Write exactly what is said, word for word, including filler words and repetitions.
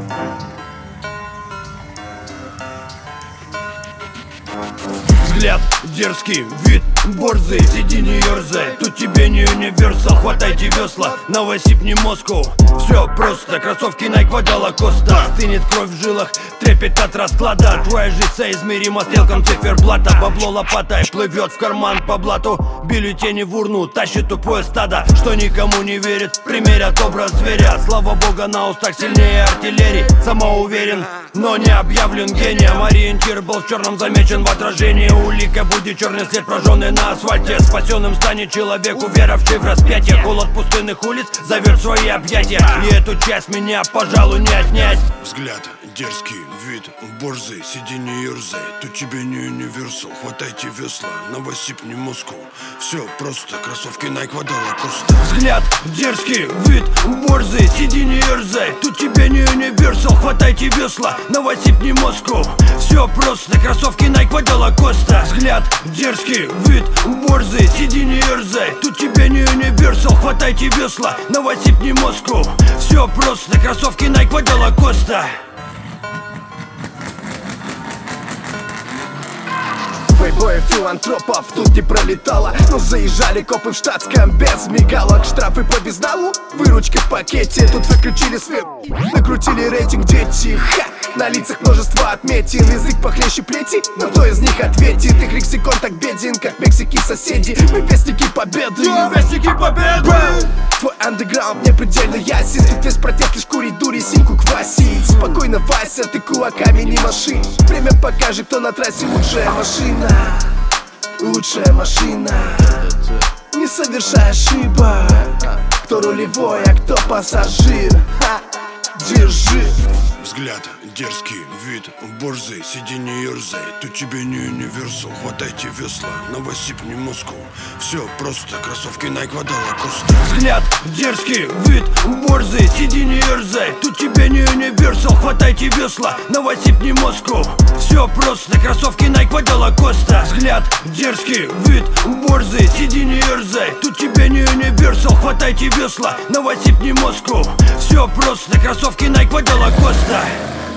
Взгляд дерзкий, вид борзый, сиди не ерзай, тут тебе не универсал, хватайте весла, новосип не Москву. Все просто, кроссовки Nike вода Лакоста. Стынет кровь в жилах, трепет от расклада. Твоя жизнь соизмерима стрелкам циферблата. Бабло лопатой плывет в карман по блату. Бюллетени в урну тащит тупое стадо, что никому не верит, примерят образ зверя. Слава бога, на устах сильнее артиллерии. Самоуверен, но не объявлен гением. Ориентир был в черном замечен в отражении. Улика будет черный след, прожженный на асфальте. Спасенным станет человек, уверовавший в распятие. Холод пустынных улиц зовет свои объятия, и эту часть меня, пожалуй, не отнять. Взгляд дерзкий, вид борзый, сиди не ерзай, тут тебе не универсал, хватайте весла, новосип не Москву. Все просто, кроссовки Nike вода Лакоста. Взгляд дерзкий, вид борзый, сиди не ерзай, тут тебе не универсал, хватайте весла, новосип не Москву. Все просто, кроссовки Nike вода Лакоста. Взгляд дерзкий, вид борзый, сиди не ерзай, тут тебе не универсал, хватайте весла, новосип не Москву. Все просто, кроссовки Nike вода Лакоста. Плейбоев, филантропов тут не пролетало, но заезжали копы в штатском без мигалок. Штрафы по безналу, выручка в пакете. Тут выключили свет, накрутили рейтинг дети. Ха! На лицах множество отметин, язык похлеще плети, но кто из них ответит? Их лексикон так беден, как в Мексике соседи. Мы вестники победы, Мы вестники победы. Твой андеграунд мне предельно ясен. Тут весь протест лишь курить дури, синьку квасить. Спокойно, Вася, ты кулаками не маши. Время покажет, кто на трассе лучшая машина. Лучшая машина. Не совершай ошибок. Кто рулевой, а кто пассажир. Ха! Держи. Взгляд дерзкий, вид борзый, сиди не ерзай, тут тебе не универсал, хватайте весла, новосип не Москву. Все просто, кроссовки Nike вода Лакоста. Взгляд дерзкий, вид борзый, сиди не ерзай, тут тебе не универсал, хватайте весла, новосип не Москву. Все просто, кроссовки Nike вода Лакоста. Взгляд дерзкий, вид борзый, сиди не ерзай, тут тебе не универсал, хватайте весла, новосип не Москву. Все просто, кроссовки Nike вода Лакоста.